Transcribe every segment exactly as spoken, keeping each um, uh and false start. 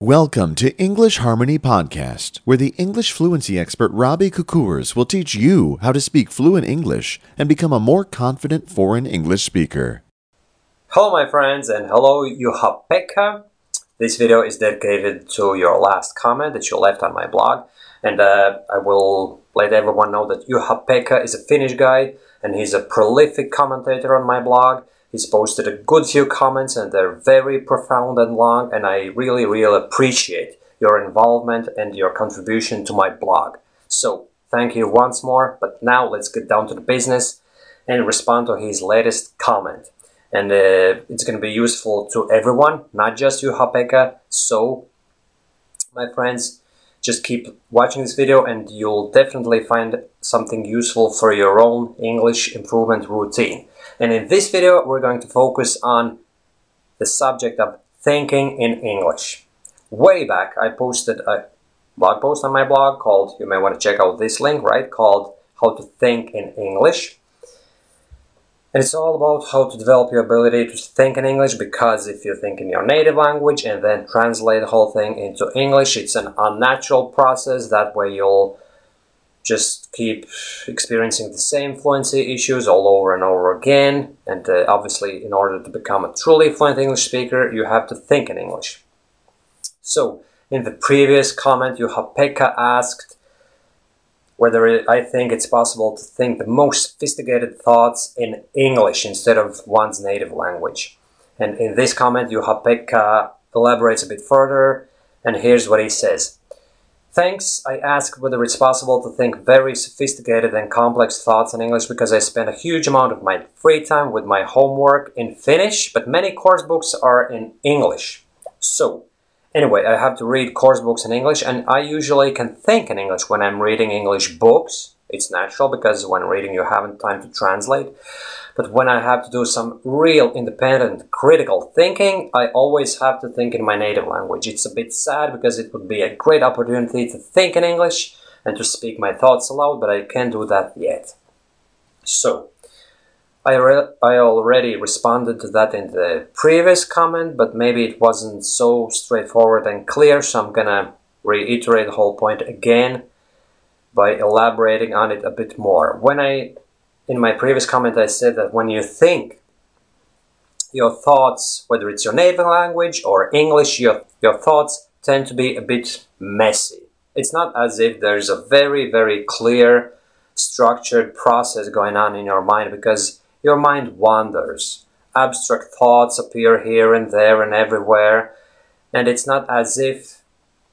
Welcome to English Harmony Podcast, where the English fluency expert Robbie Kukurs will teach you how to speak fluent English and become a more confident foreign English speaker. Hello my friends, and hello Juha-Pekka. This video is dedicated to your last comment that you left on my blog, and uh, I will let everyone know that Juha-Pekka is a Finnish guy and he's a prolific commentator on my blog. He's posted a good few comments and they're very profound and long, and I really, really appreciate your involvement and your contribution to my blog. So, thank you once more, but now let's get down to the business and respond to his latest comment. And uh, it's going to be useful to everyone, not just Juha-Pekka. So, my friends, just keep watching this video and you'll definitely find something useful for your own English improvement routine. And in this video, we're going to focus on the subject of thinking in English. Way back, I posted a blog post on my blog called, you may want to check out this link, right, called How to Think in English. And it's all about how to develop your ability to think in English, because if you think in your native language and then translate the whole thing into English, it's an unnatural process. That way you'll just keep experiencing the same fluency issues all over and over again. And uh, obviously, in order to become a truly fluent English speaker, you have to think in English. So, in the previous comment, Juha-Pekka asked whether it, I think it's possible to think the most sophisticated thoughts in English instead of one's native language. And in this comment, Juha-Pekka elaborates a bit further, and here's what he says. Thanks, I asked whether it's possible to think very sophisticated and complex thoughts in English because I spend a huge amount of my free time with my homework in Finnish, but many course books are in English. So, anyway, I have to read course books in English, and I usually can think in English when I'm reading English books. It's natural because when reading you haven't time to translate. But when I have to do some real independent critical thinking, I always have to think in my native language. It's a bit sad because it would be a great opportunity to think in English and to speak my thoughts aloud, but I can't do that yet. So, I, re I already responded to that in the previous comment, but maybe it wasn't so straightforward and clear, so I'm gonna reiterate the whole point again by elaborating on it a bit more. When I, in my previous comment, I said that when you think, your thoughts, whether it's your native language or English, your, your thoughts tend to be a bit messy. It's not as if there's a very, very clear, structured process going on in your mind, because your mind wanders. Abstract thoughts appear here and there and everywhere, and it's not as if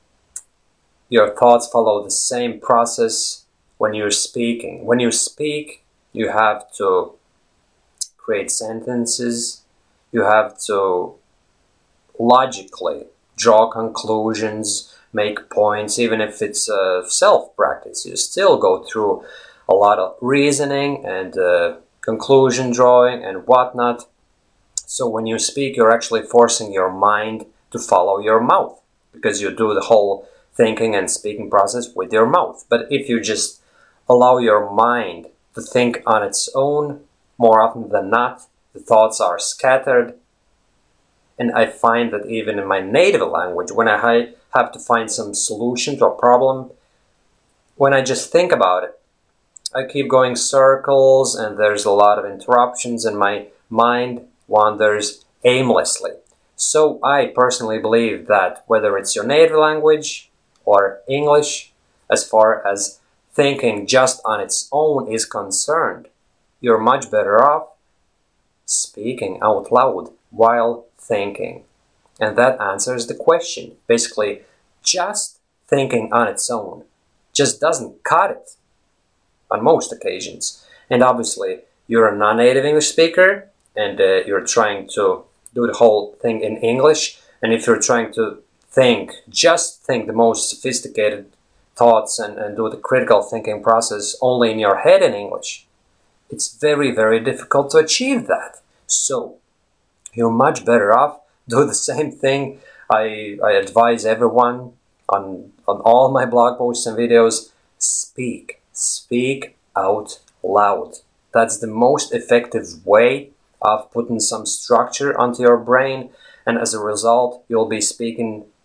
your thoughts follow the same process when you're speaking. When you speak, you have to create sentences, you have to logically draw conclusions, make points. Even if it's a self-practice, you still go through a lot of reasoning and uh, conclusion drawing and whatnot. So when you speak, you're actually forcing your mind to follow your mouth, because you do the whole thinking and speaking process with your mouth. But if you just allow your mind to think on its own, more often than not, the thoughts are scattered. And I find that even in my native language, when I have to find some solution to a problem, when I just think about it, I keep going circles and there's a lot of interruptions and my mind wanders aimlessly. So I personally believe that whether it's your native language or English, as far as thinking just on its own is concerned, you're much better off speaking out loud while thinking. And that answers the question. Basically, just thinking on its own just doesn't cut it on most occasions. And obviously, you're a non-native English speaker and uh, you're trying to do the whole thing in English. And if you're trying to think, just think the most sophisticated thoughts and, and do the critical thinking process only in your head in English, it's very, very difficult to achieve that. So, you're much better off do the same thing. I, I advise everyone on, on all my blog posts and videos, speak. Speak out loud. That's the most effective way of putting some structure onto your brain, and as a result, you'll be speaking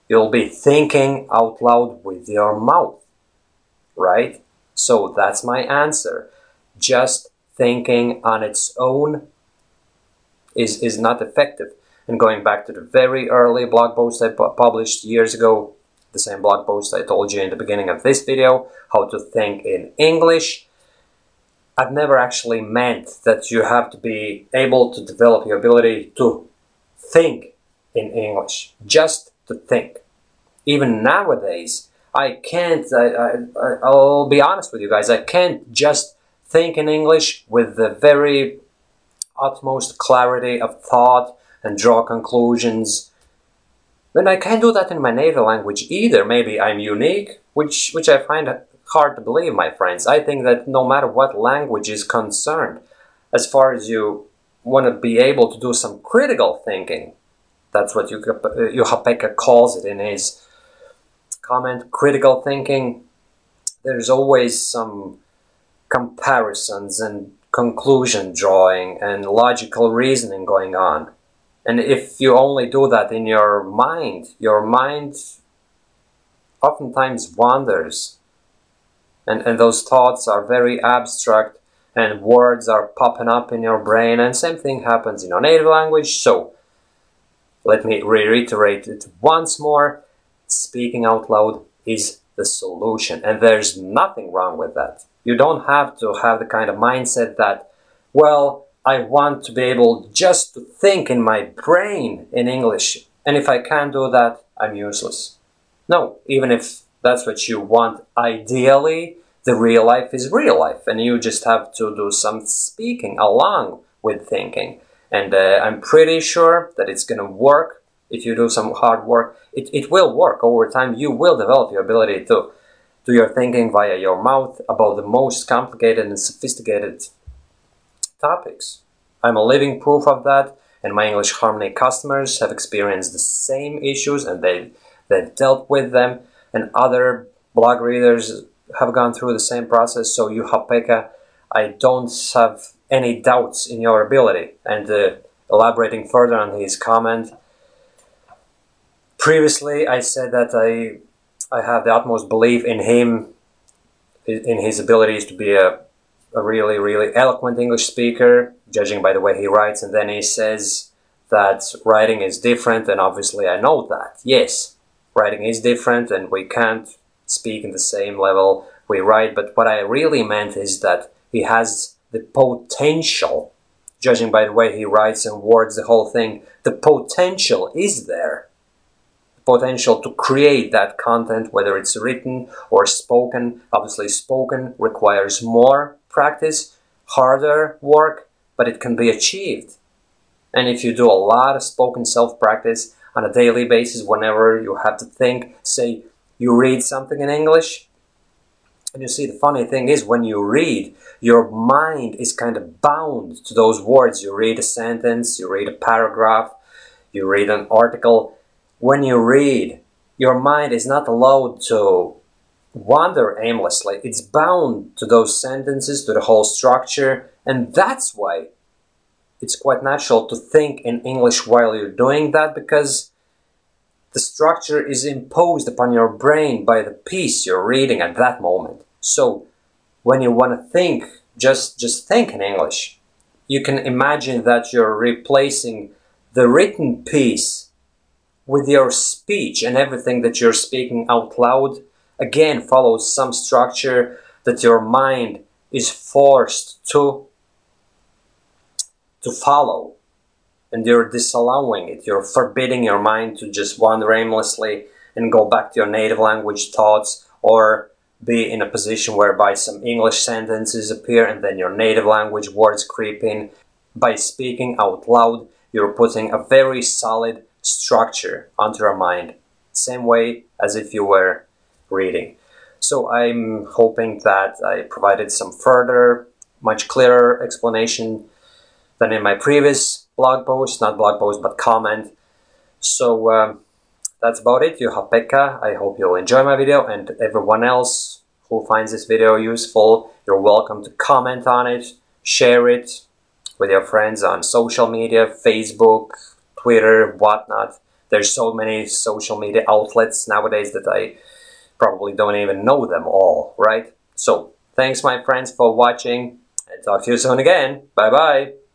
You'll be thinking out loud with your mouth, right? So that's my answer. Just thinking on its own is, is not effective. And going back to the very early blog post I pu- published years ago, the same blog post I told you in the beginning of this video, how to think in English, I've never actually meant that you have to be able to develop your ability to think in English, just to think. Even nowadays, I can't, I, I, I'll be honest with you guys, I can't just think in English with the very utmost clarity of thought and draw conclusions. And I can't do that in my native language either. Maybe I'm unique, which, which I find hard to believe, my friends. I think that no matter what language is concerned, as far as you want to be able to do some critical thinking, that's what Juha Pekka calls it in his comment, critical thinking, there's always some comparisons and conclusion drawing and logical reasoning going on. And if you only do that in your mind, your mind oftentimes wanders. And, and those thoughts are very abstract and words are popping up in your brain, and same thing happens in your native language. So let me reiterate it once more. Speaking out loud is the solution, and there's nothing wrong with that. You don't have to have the kind of mindset that, well, I want to be able just to think in my brain in English, and if I can't do that, I'm useless. No, even if that's what you want, ideally, the real life is real life, and you just have to do some speaking along with thinking. And uh, I'm pretty sure that it's going to work if you do some hard work. It, it will work over time. You will develop your ability to do your thinking via your mouth about the most complicated and sophisticated topics. I'm a living proof of that, and my English Harmony customers have experienced the same issues, and they've, they've dealt with them, and other blog readers have gone through the same process. So Juha Pekka, I don't have any doubts in your ability. And uh, elaborating further on his comment, previously I said that I I have the utmost belief in him, in his abilities to be a, a really, really eloquent English speaker, judging by the way he writes, and then he says that writing is different, and obviously I know that. Yes, writing is different, and we can't speak in the same level we write, but what I really meant is that he has the potential, judging by the way he writes and words the whole thing, the potential is there. Potential to create that content, whether it's written or spoken. Obviously, spoken requires more practice, harder work, but it can be achieved. And if you do a lot of spoken self-practice on a daily basis, whenever you have to think, say you read something in English, and you see the funny thing is when you read, your mind is kind of bound to those words. You read a sentence, you read a paragraph, you read an article. When you read, your mind is not allowed to wander aimlessly. It's bound to those sentences, to the whole structure, and that's why it's quite natural to think in English while you're doing that, because the structure is imposed upon your brain by the piece you're reading at that moment. So when you want to think, just, just think in English. You can imagine that you're replacing the written piece with your speech, and everything that you're speaking out loud again follows some structure that your mind is forced to to follow, and you're disallowing it. You're forbidding your mind to just wander aimlessly and go back to your native language thoughts, or be in a position whereby some English sentences appear and then your native language words creep in. By speaking out loud, you're putting a very solid structure onto your mind, same way as if you were reading. So I'm hoping that I provided some further, much clearer explanation than in my previous blog post, not blog post, but comment. So um, that's about it, Juha Pekka. I hope you'll enjoy my video, and everyone else who finds this video useful, you're welcome to comment on it, share it with your friends on social media, Facebook, Twitter, whatnot. There's so many social media outlets nowadays that I probably don't even know them all, right? So thanks, my friends, for watching, and talk to you soon again. Bye bye.